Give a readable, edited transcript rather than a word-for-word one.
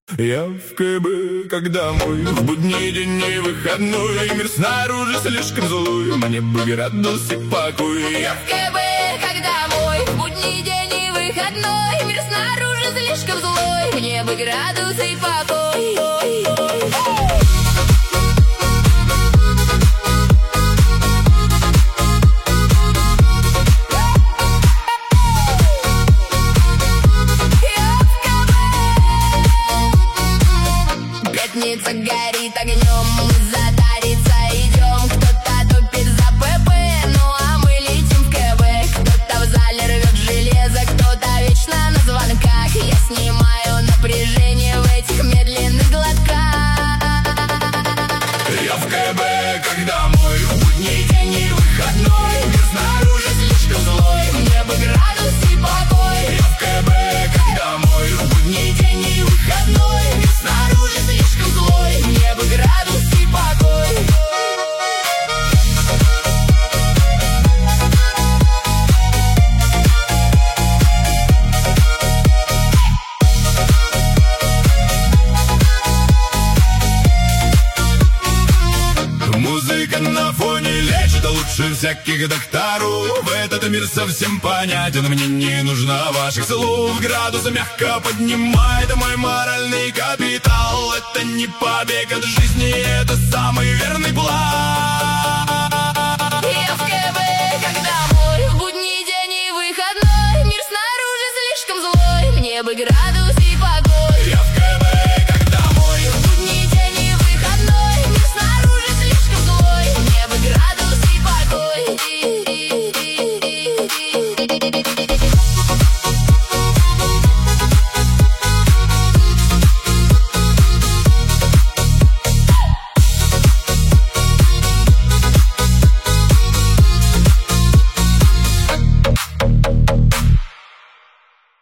Я в КБ, когда мой в будний день и выходной, мир снаружи слишком злой, мне бы градус и покой. Я в КБ, когда мой в будний день и выходной, мир снаружи слишком злой, мне бы градус и покой. Пятница горит огнем, мы затариться идем. Кто-то тупит за ПП, ну а мы летим в КБ. Кто-то в зале рвет железо, кто-то вечно на звонках. Я снимаю напряжение в этих медленных глотках. Я в КБ, когда мой будний день и выходной, мир снаружи слишком злой, мне бы градус и покой. Я в КБ, когда мой будний день и выходной, мир снаружи слишком злой, мне бы градус и покой. Музыка на фоне лечит лучше всяких докторов. Этот мир совсем понятен, мне не нужна ваших слов. Градусы мягко поднимает мой моральный капитал. Это не побег от жизни, это самый верный план.